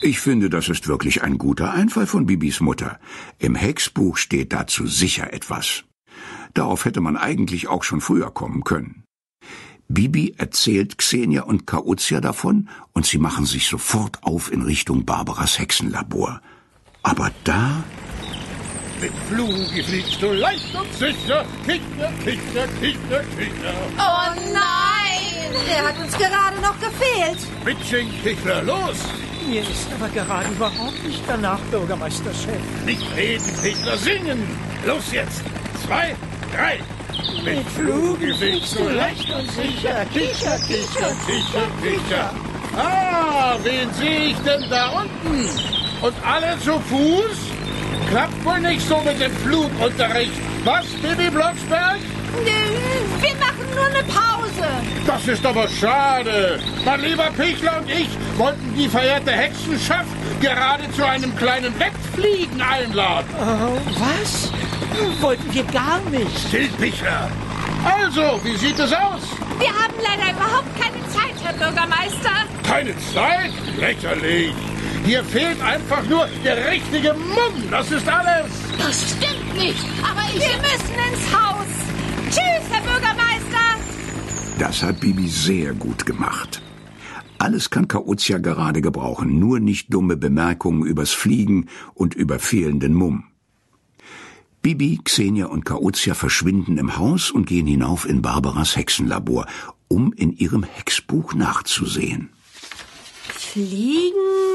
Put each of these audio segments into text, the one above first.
Ich finde, das ist wirklich ein guter Einfall von Bibis Mutter. Im Hexbuch steht dazu sicher etwas. Darauf hätte man eigentlich auch schon früher kommen können. Bibi erzählt Xenia und Kauzia davon und sie machen sich sofort auf in Richtung Barbaras Hexenlabor. Aber da... Mit Flugi fliegst du leicht und sicher, Kicher, Kicher, Kicher, Kicher. Oh nein! Der hat uns gerade noch gefehlt. Mitchen, Kichler, los! Mir ist aber gerade überhaupt nicht danach, Bürgermeisterchef. Nicht reden, Kichler, singen! Los jetzt! 2, 3! Mit Flugi fliegst du leicht und sicher, Kicher, Kicher, Kicher, Kicher. Ah, wen sehe ich denn da unten? Und alle zu Fuß? Klappt wohl nicht so mit dem Flugunterricht. Was, Bibi Blocksberg? Wir machen nur eine Pause. Das ist aber schade. Mein lieber Pichler und ich wollten die verehrte Hexenschaft gerade zu einem kleinen Wettfliegen einladen. Was? Wollten wir gar nicht. Still, Pichler. Also, wie sieht es aus? Wir haben leider überhaupt keine Zeit, Herr Bürgermeister. Keine Zeit? Lächerlich. Hier fehlt einfach nur der richtige Mumm. Das ist alles. Das stimmt nicht. Aber wir müssen ins Haus. Tschüss, Herr Bürgermeister. Das hat Bibi sehr gut gemacht. Alles kann Kauzia gerade gebrauchen, nur nicht dumme Bemerkungen übers Fliegen und über fehlenden Mumm. Bibi, Xenia und Kauzia verschwinden im Haus und gehen hinauf in Barbaras Hexenlabor, um in ihrem Hexbuch nachzusehen. Fliegen,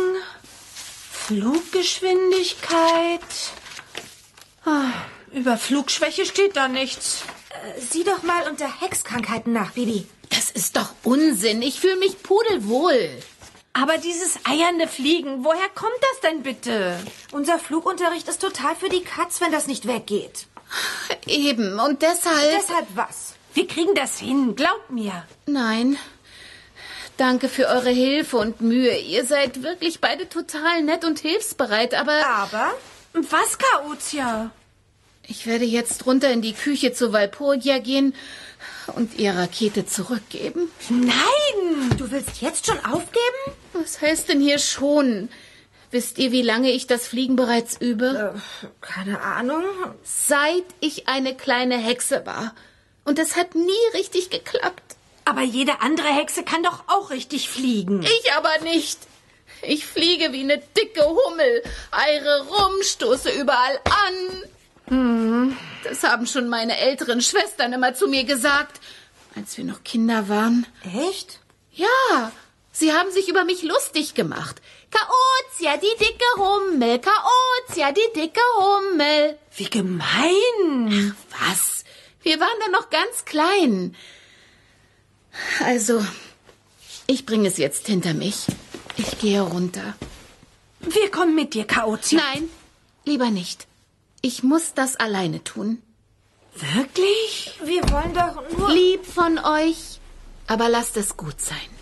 Fluggeschwindigkeit. Über Flugschwäche steht da nichts. Sieh doch mal unter Hexkrankheiten nach, Bibi. Das ist doch Unsinn. Ich fühle mich pudelwohl. Aber dieses eiernde Fliegen, woher kommt das denn bitte? Unser Flugunterricht ist total für die Katz, wenn das nicht weggeht. Eben, und deshalb... Deshalb was? Wir kriegen das hin, glaubt mir. Nein. Danke für eure Hilfe und Mühe. Ihr seid wirklich beide total nett und hilfsbereit, aber... Aber? Was, Kauzia? Ich werde jetzt runter in die Küche zu Walpurgia gehen und ihr Rakete zurückgeben. Nein! Du willst jetzt schon aufgeben? Was heißt denn hier schon? Wisst ihr, wie lange ich das Fliegen bereits übe? Keine Ahnung. Seit ich eine kleine Hexe war. Und es hat nie richtig geklappt. Aber jede andere Hexe kann doch auch richtig fliegen. Ich aber nicht. Ich fliege wie eine dicke Hummel, eiere rum, stoße überall an. Das haben schon meine älteren Schwestern immer zu mir gesagt, als wir noch Kinder waren. Echt? Ja, sie haben sich über mich lustig gemacht. Kauzia, die dicke Hummel, Kauzia, die dicke Hummel. Wie gemein. Ach, was? Wir waren dann noch ganz klein. Also, ich bringe es jetzt hinter mich. Ich gehe runter. Wir kommen mit dir, Kauzia. Nein, lieber nicht. Ich muss das alleine tun. Wirklich? Wir wollen doch nur... Lieb von euch, aber lasst es gut sein.